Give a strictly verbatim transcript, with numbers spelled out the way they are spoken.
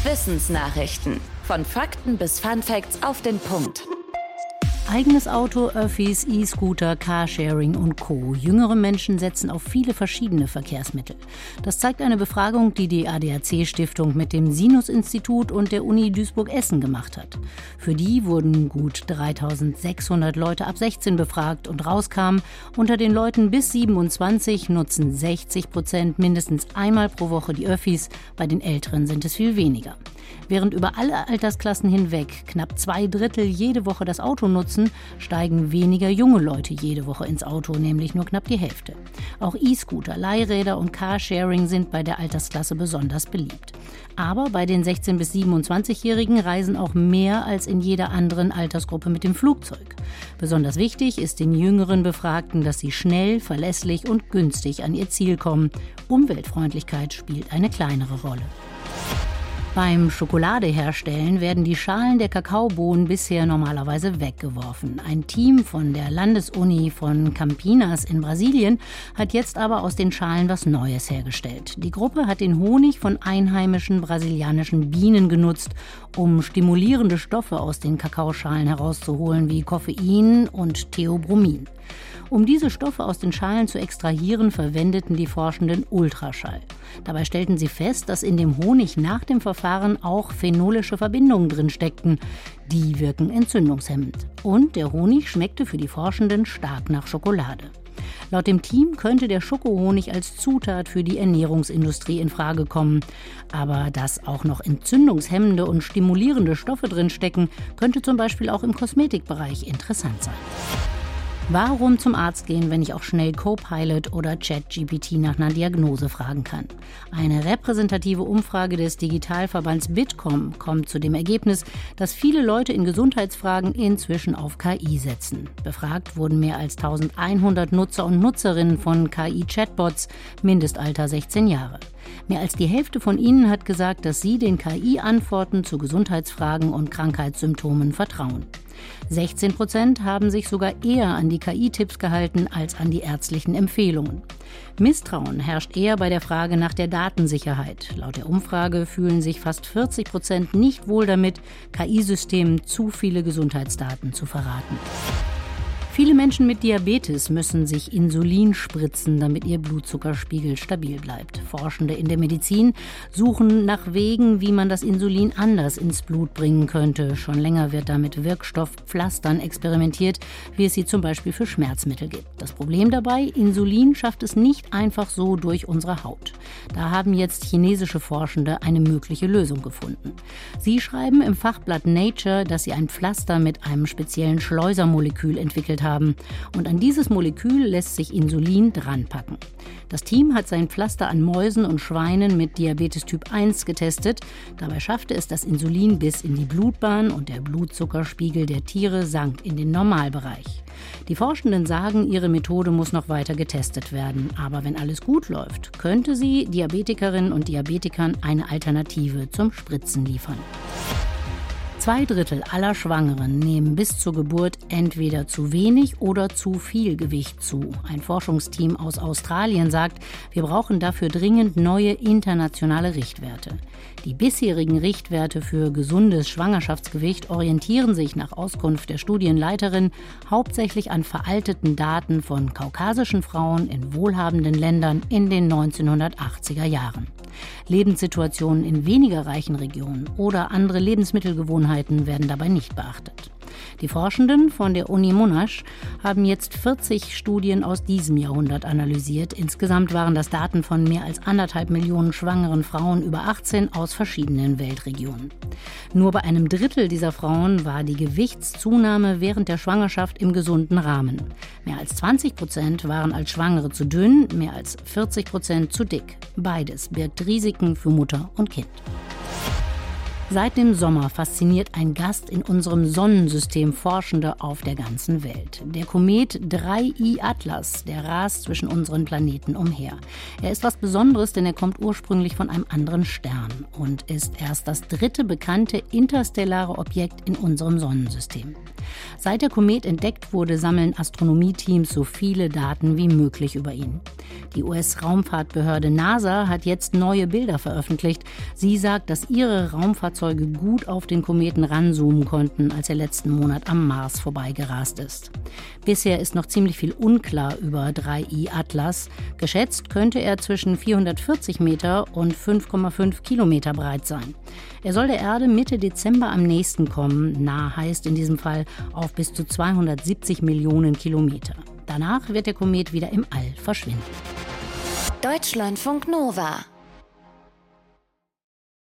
Wissensnachrichten. Von Fakten bis Funfacts auf den Punkt. Eigenes Auto, Öffis, E-Scooter, Carsharing und Co. Jüngere Menschen setzen auf viele verschiedene Verkehrsmittel. Das zeigt eine Befragung, die die A D A C-Stiftung mit dem Sinus-Institut und der Uni Duisburg-Essen gemacht hat. Für die wurden gut dreitausendsechshundert Leute ab sechzehn befragt und rauskam, unter den Leuten bis siebenundzwanzig nutzen sechzig Prozent mindestens einmal pro Woche die Öffis, bei den Älteren sind es viel weniger. Während über alle Altersklassen hinweg knapp zwei Drittel jede Woche das Auto nutzen, steigen weniger junge Leute jede Woche ins Auto, nämlich nur knapp die Hälfte. Auch E-Scooter, Leihräder und Carsharing sind bei der Altersklasse besonders beliebt. Aber bei den sechzehn- bis siebenundzwanzigjährigen reisen auch mehr als in jeder anderen Altersgruppe mit dem Flugzeug. Besonders wichtig ist den jüngeren Befragten, dass sie schnell, verlässlich und günstig an ihr Ziel kommen. Umweltfreundlichkeit spielt eine kleinere Rolle. Beim Schokoladeherstellen werden die Schalen der Kakaobohnen bisher normalerweise weggeworfen. Ein Team von der Landesuni von Campinas in Brasilien hat jetzt aber aus den Schalen was Neues hergestellt. Die Gruppe hat den Honig von einheimischen brasilianischen Bienen genutzt, um stimulierende Stoffe aus den Kakaoschalen herauszuholen, wie Koffein und Theobromin. Um diese Stoffe aus den Schalen zu extrahieren, verwendeten die Forschenden Ultraschall. Dabei stellten sie fest, dass in dem Honig nach dem Verfahren auch phenolische Verbindungen drin steckten. Die wirken entzündungshemmend. Und der Honig schmeckte für die Forschenden stark nach Schokolade. Laut dem Team könnte der Schokohonig als Zutat für die Ernährungsindustrie in Frage kommen. Aber dass auch noch entzündungshemmende und stimulierende Stoffe drin stecken, könnte zum Beispiel auch im Kosmetikbereich interessant sein. Warum zum Arzt gehen, wenn ich auch schnell Copilot oder ChatGPT nach einer Diagnose fragen kann? Eine repräsentative Umfrage des Digitalverbands Bitkom kommt zu dem Ergebnis, dass viele Leute in Gesundheitsfragen inzwischen auf K I setzen. Befragt wurden mehr als eintausendeinhundert Nutzer und Nutzerinnen von K I-Chatbots, Mindestalter sechzehn Jahre. Mehr als die Hälfte von ihnen hat gesagt, dass sie den K I-Antworten zu Gesundheitsfragen und Krankheitssymptomen vertrauen. sechzehn Prozent haben sich sogar eher an die K I-Tipps gehalten als an die ärztlichen Empfehlungen. Misstrauen herrscht eher bei der Frage nach der Datensicherheit. Laut der Umfrage fühlen sich fast vierzig Prozent nicht wohl damit, K I-Systemen zu viele Gesundheitsdaten zu verraten. Viele Menschen mit Diabetes müssen sich Insulin spritzen, damit ihr Blutzuckerspiegel stabil bleibt. Forschende in der Medizin suchen nach Wegen, wie man das Insulin anders ins Blut bringen könnte. Schon länger wird da mit Wirkstoffpflastern experimentiert, wie es sie zum Beispiel für Schmerzmittel gibt. Das Problem dabei, Insulin schafft es nicht einfach so durch unsere Haut. Da haben jetzt chinesische Forschende eine mögliche Lösung gefunden. Sie schreiben im Fachblatt Nature, dass sie ein Pflaster mit einem speziellen Schleusermolekül entwickelt haben. haben. Und an dieses Molekül lässt sich Insulin dranpacken. Das Team hat sein Pflaster an Mäusen und Schweinen mit Diabetes Typ eins getestet. Dabei schaffte es das Insulin bis in die Blutbahn und der Blutzuckerspiegel der Tiere sank in den Normalbereich. Die Forschenden sagen, ihre Methode muss noch weiter getestet werden. Aber wenn alles gut läuft, könnte sie Diabetikerinnen und Diabetikern eine Alternative zum Spritzen liefern. Zwei Drittel aller Schwangeren nehmen bis zur Geburt entweder zu wenig oder zu viel Gewicht zu. Ein Forschungsteam aus Australien sagt, wir brauchen dafür dringend neue internationale Richtwerte. Die bisherigen Richtwerte für gesundes Schwangerschaftsgewicht orientieren sich nach Auskunft der Studienleiterin hauptsächlich an veralteten Daten von kaukasischen Frauen in wohlhabenden Ländern in den neunzehnhundertachtziger Jahren. Lebenssituationen in weniger reichen Regionen oder andere Lebensmittelgewohnheiten werden dabei nicht beachtet. Die Forschenden von der Uni Monash haben jetzt vierzig Studien aus diesem Jahrhundert analysiert. Insgesamt waren das Daten von mehr als anderthalb Millionen schwangeren Frauen über achtzehn aus verschiedenen Weltregionen. Nur bei einem Drittel dieser Frauen war die Gewichtszunahme während der Schwangerschaft im gesunden Rahmen. Mehr als zwanzig Prozent waren als Schwangere zu dünn, mehr als vierzig Prozent zu dick. Beides birgt Risiken für Mutter und Kind. Seit dem Sommer fasziniert ein Gast in unserem Sonnensystem Forschende auf der ganzen Welt. Der Komet drei I Atlas, der rast zwischen unseren Planeten umher. Er ist was Besonderes, denn er kommt ursprünglich von einem anderen Stern und ist erst das dritte bekannte interstellare Objekt in unserem Sonnensystem. Seit der Komet entdeckt wurde, sammeln Astronomieteams so viele Daten wie möglich über ihn. Die U S-Raumfahrtbehörde NASA hat jetzt neue Bilder veröffentlicht. Sie sagt, dass ihre Raumfahrzeuge gut auf den Kometen ranzoomen konnten, als er letzten Monat am Mars vorbeigerast ist. Bisher ist noch ziemlich viel unklar über drei I Atlas. Geschätzt könnte er zwischen vierhundertvierzig Meter und fünf Komma fünf Kilometer breit sein. Er soll der Erde Mitte Dezember am nächsten kommen. Nah heißt in diesem Fall auf bis zu zweihundertsiebzig Millionen Kilometer. Danach wird der Komet wieder im All verschwinden. Deutschlandfunk Nova